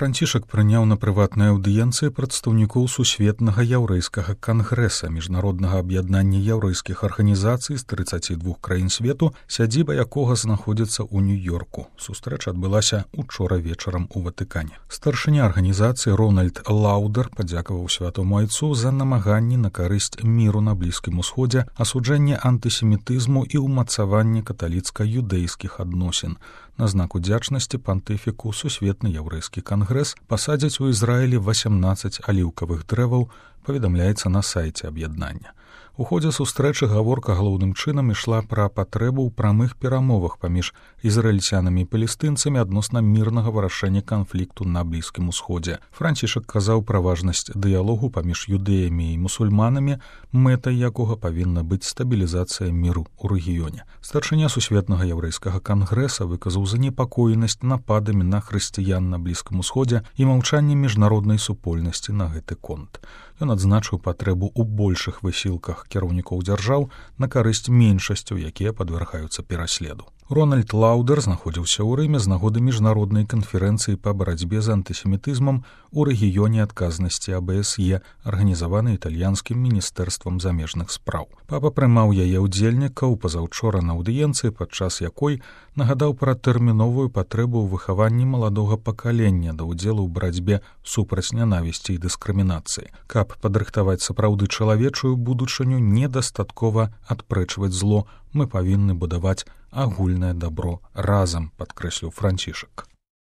Францішак прыняў на прыватнай аўдыенцыі прадстаўнікоў сусветнага яўрэйскага кангрэса, міжнароднага аб'яднання яўрэйскіх арганізацый з 32 краін свету, сядзіба якога знаходзіцца ў Нью-Йорку. Сустрэча адбылася учора вечарам у Ватыкане. Старшыня арганізацыі Рональд Лаудер падзякаваў святому айцу за намаганні на карысць міру на Блізкім Усходзе, асуджэнне антысемітызму і ўмацаванне каталіцка-юдэйскіх адносін. На знак удзячнасці пантыфіку сусветны яўрэйскі кангрэс пасадзяць у Ізраілі 18 аліўкавых дрэваў, паведамляецца на сайце аб'яднання. У ходзе сустрэчы гаворка галоўным чынам ішла пра патрэбу ў прамых перамовах паміж ізраільцянамі і палестынцамі адносна мірнага вырашэння канфлікту на Блізкім Усходзе. Францішак казаў пра важнасць дыялогу паміж юдэямі і мусульманамі, мэтай якога павінна быць стабілізацыя міру ў рэгіёне. Старшыня сусветнага яўрэйскага кангрэса выказаў занепакоенасць нападамі на хрысціян на Блізкім Усходзе і маўчанне міжнароднай супольнасці на гэты конт. Ён адзначыў патрэбу ў большых высілках кіраўнікоў дзяржаў на карысць меншасцяў, якія падвяргаюцца пераследу. Рональд Лаудер знаходзіўся ў Рыме з нагоды міжнароднай канферэнцыі па барацьбе з антысемітызмам у рэгіёне адказнасці АБСЕ, арганізаванай італьянскім міністэрствам замежных спраў. Папа прымаў яе ўдзельнікаў пазаўчора на аўдыенцыі, падчас якой нагадаў пра тэрміновую патрэбу ў выхаванні маладога пакалення да ўдзелу ў барацьбе супраць нянавісці і дыскрымінацыі. Каб падрыхтаваць сапраўды чалавечую будучыню, недастаткова адпрэчваць зло, мы павінны будаваць агульнае дабро разам, падкрэсліў Францішак.